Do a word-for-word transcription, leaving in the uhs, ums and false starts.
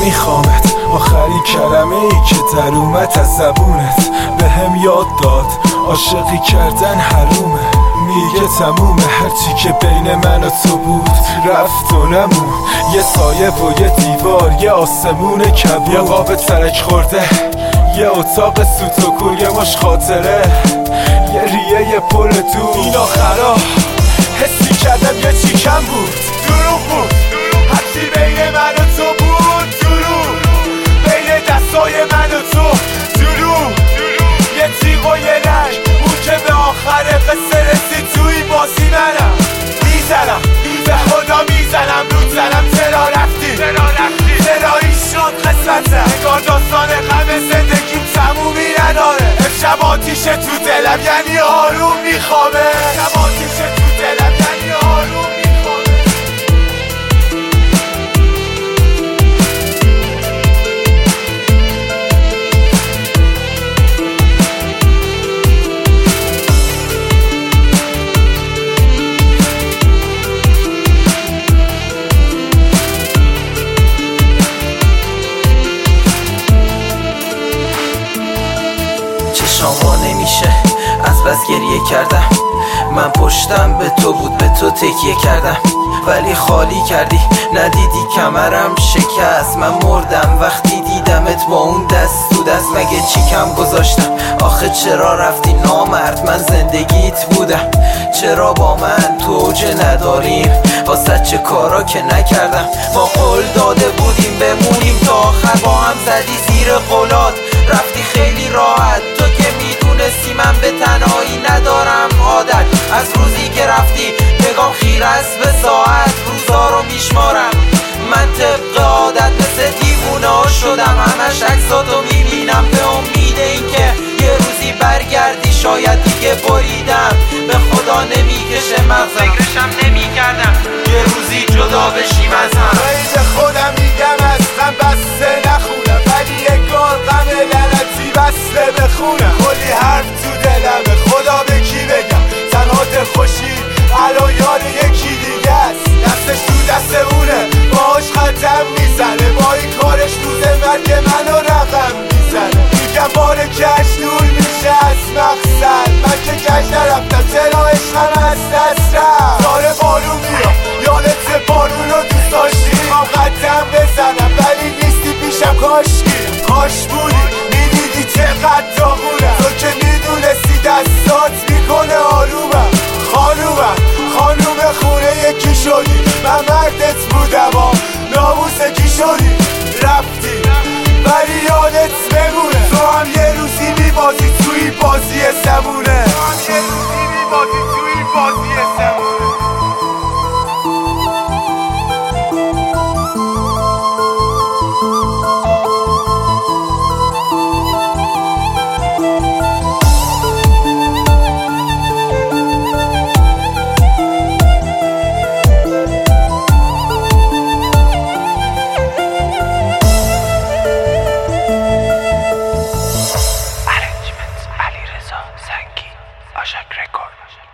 میخوامت. آخرین کلمه ای که در اومد از زبونت به هم یاد داد عاشقی کردن حرومه. میگه تمومه هرچی که بین من و تو بود رفت و نمون. یه سایه و یه دیوار، یه آسمون کبود، یه قاب ترک خورده، یه اتاق سوت و کور، یه مش خاطره، یه ریه یه پل دور. این آخرا حسی کردم یه چی کم بود. دروغ بود هرچی بین من و تو بود. دروغ بین دستای من و تو. دروغ یه تیغ و یه رنگ، اون که به آخر قصه رسید توی بازی منم. میزنم به خدا میزنم رو زنم. چرا رفتی چرا این شد قسمتم. انگار داستان غم زندگیم تمومی نداره. امشب آتیشه تو دلم یعنی آروم میخوابه. امشب آتیشه تو دلم یعنی آروم میخوابه. شما نمیشه از بس گریه کردم. من پشتم به تو بود، به تو تکیه کردم ولی خالی کردی. ندیدی کمرم شکست، من مردم وقتی دیدمت با اون دست تو دست. مگه چی کم گذاشتم؟ آخه چرا رفتی نامرد؟ من زندگیت بودم، چرا با من تو اوج نداریم؟ واسه چه کارا که نکردم. ما قول داده بودیم بمونیم تا آخر، با هم زدی زیر قولات رفتی خیلی راحت. تو که میدونستی من به تنهایی ندارم عادت. از روزی که رفتی نگام خیره است به ساعت، روزا رو میشمارم من طبق عادت. مثل دیوونه ها شدم همش عکساتو میبینم به امید اینکه یه روزی برگردی. شاید دیگه بریدم به خدا نمیکشه مغزم، فکرشم نمیکردم یه روزی جدا بشیم از هم. به خودم میگم از غم بسته نخونم، ولی یه گار غم لعنتی بسته بخونم. کلی حرف تو دلمه خدا به کی بگم. تنها دلخوشی الان یاد یکی دیگه است، دستش تو دست اونه باهاش خطم میزنه. با این کارش روز مرگ منو رقم میزنه. میگم بار کش دور میشه از مقصد. من که کش نرفتم چرا عشقم از دست رفت. داره بارون میاد یادت بارون رو دوست داشتی. ما قدم بزنم ولی نیستی پیشم. کاشکی کاش بودی میدیدی چقدر داغونم. تو که میدونستی دستات میکنه آرومم. خانومم خانوم خونه یکی شدی. من مردت بودم آ ناموس کی شدی. رفتی ولی یادت بمونه. تو هم یه روزی میبازی توی بازی زمونه. تو هم یه روزی میبازی توی بازی زمونه. علی رضا زنگی آشک رکورد.